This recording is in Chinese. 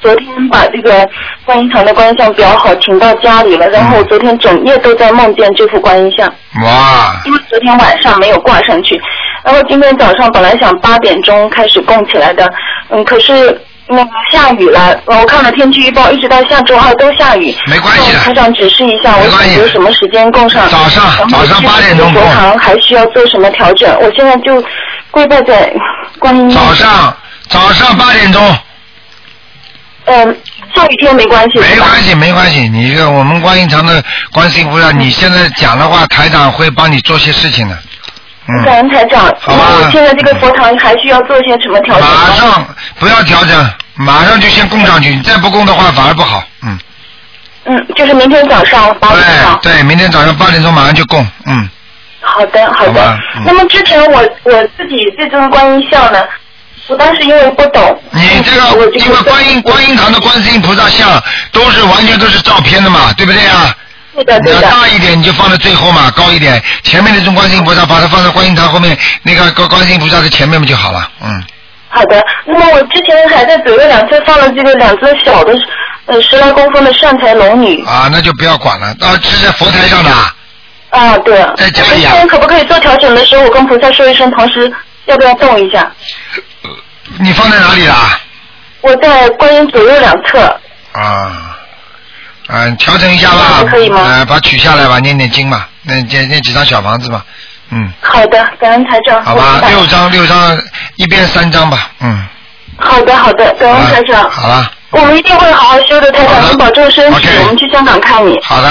昨天把这个观音堂的观音像裱好，请到家里了。然后我昨天整夜都在梦见这幅观音像。 哇！ 因为昨天晚上没有挂上去，然后今天早上本来想8点钟开始供起来的，可是那个下雨了，我看了天气预报，一直到下周2都下雨。 没关系的。 台长指示一下，我想有什么时间供上？ 早上8点钟供。 佛堂还需要做什么调整？我现在就跪拜在观音。早上 8点钟。 下雨天没关系。 没关系，你这个我们观音堂的观世音菩萨，你现在讲的话，台长会帮你做些事情的。 感恩台长。 好吧。 现在这个佛堂还需要做些什么调整？ 马上不要调整，马上就先供上去，你再不供的话反而不好。 就是明天早上8点钟。 对，明天早上8点钟马上就供。 好的。那么之前我自己这尊观音像呢，我当时因为不懂。 你这个因为观音堂的观世音菩萨像完全都是照片的嘛，对不对啊？ 对的。 你要大一点你就放在最后嘛，高一点，前面那尊观世音菩萨把它放在观音堂后面，那个观世音菩萨在前面就好了。 好的。那么我之前还在左右两侧放了这个2尊小的10来公分的善财龙女。 那就不要管了，是在佛台上的。 对。 在家里。 可不可以做调整的时候，我跟菩萨说一声，同时要不要动一下？ 你放在哪里啦？ 我在观音左右两侧。 调整一下吧。 可以吗？ 把它取下来吧，念念经吧，念几张小房子吧。 好的，感恩台长。 好吧，6张，一边3张吧。 好的，感恩台长。 好了。 我们一定会好好修的，台长，您保重身体，我们去香港看你。 好的。